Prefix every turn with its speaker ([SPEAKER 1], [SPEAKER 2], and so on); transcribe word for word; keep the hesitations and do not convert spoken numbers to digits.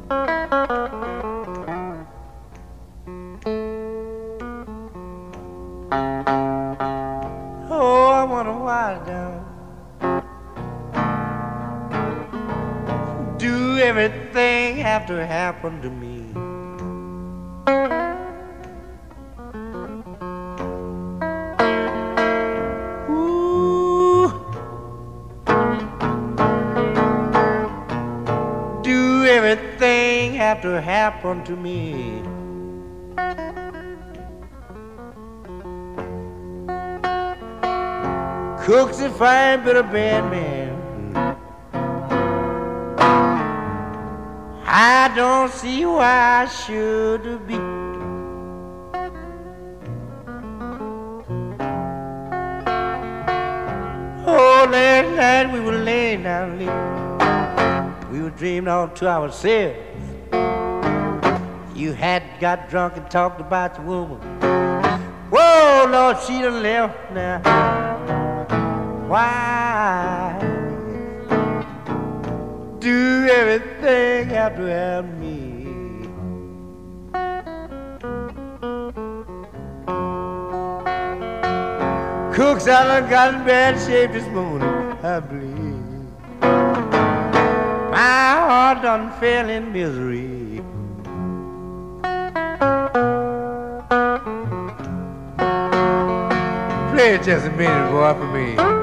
[SPEAKER 1] Oh, I wonder why down. Do everything have to happen to me? Ooh. Do everything have to happen to me? Cooks a fine bit of bad man. I don't see why I should be. Oh, last night we were laying down late. We were dreaming all to ourselves. You had got drunk and talked about the woman. Whoa, Lord, she done left now. Why do everything have to have me? Cooks, I done got in bad shape this morning, I believe. My heart done fell in misery. Play it just a minute, boy, for me.